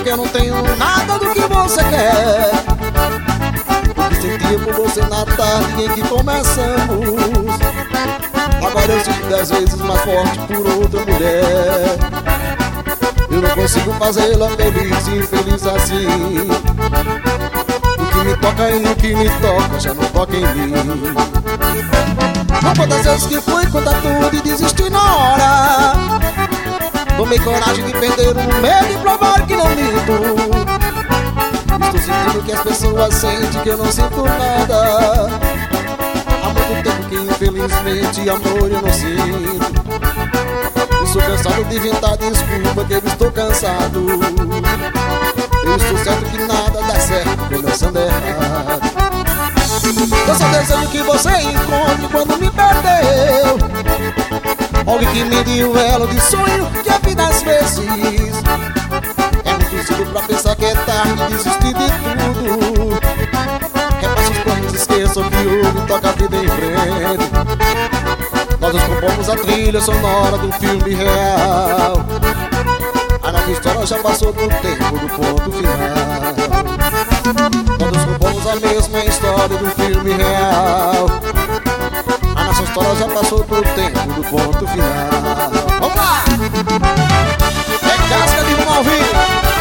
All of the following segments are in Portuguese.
eu não tenho nada do que você quer. O que sentia por você na tarde em que começamos, agora eu sinto 10 vezes mais forte por outra mulher. Eu não consigo fazê-la feliz e infeliz assim. O que me toca e o que me toca já não toca em mim. Não quantas vezes que fui contar tudo e desistir na hora. Tomei coragem de perder o medo e provar que não minto. Estou sentindo que as pessoas sentem que eu não sinto nada. Há muito tempo que infelizmente amor eu não sinto. Estou cansado de inventar desculpa que eu estou cansado. Eu estou certo que nada dá certo começando errado. Eu só desejo que você encontre quando me perdeu alguém que me deu elo de sonho que a vida às vezes é muito cedo pra pensar que é tarde e desistir de tudo. Repasse os planos, esqueça o que houve e toca a vida em frente. Nós nos compomos a trilha sonora de um filme real. A nossa história já passou do tempo do ponto final. Nós nos compomos a mesma história de um filme real. A nossa história já passou do tempo do ponto final. Vamos lá! É casca de rumo ao vivo.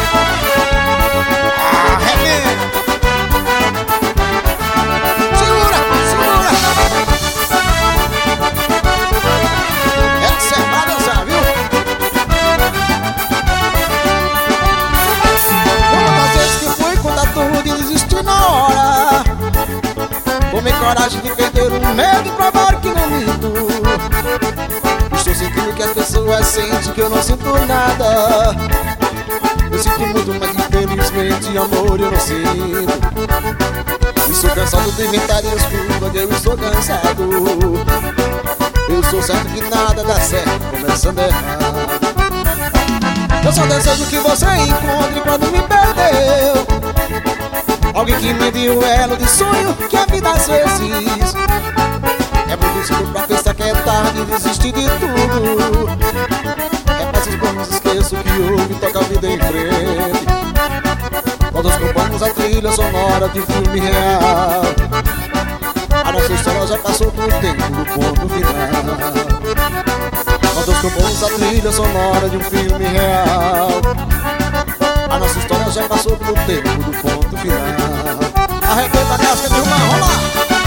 Arrebenta! Segura, segura! Essa é pra dançar, viu? Quantas vezes que fui contar tudo e desistir na hora. Tomei coragem de perder o medo e provar que não minto. Estou sentindo que as pessoas sentem que eu não sinto nada. Eu sinto muito, mas infelizmente amor eu não sinto. Estou cansado de inventar desculpa que eu estou cansado. Eu sou certo que nada dá certo começando errado. Eu só desejo que você encontre quando me perdeu alguém que me deu elo de sonho que a vida às vezes é muito cedo pra pensar que é tarde e desistir de tudo. Repasse os planos, esqueça o que houve e toca a vida em frente. Nós nos compomos a trilha sonora de um filme real. A nossa história já passou do tempo do ponto final. Nós nos compomos a trilha sonora de um filme real. A nossa história já passou do tempo do ponto final. Arrebenta a casca de uma rola.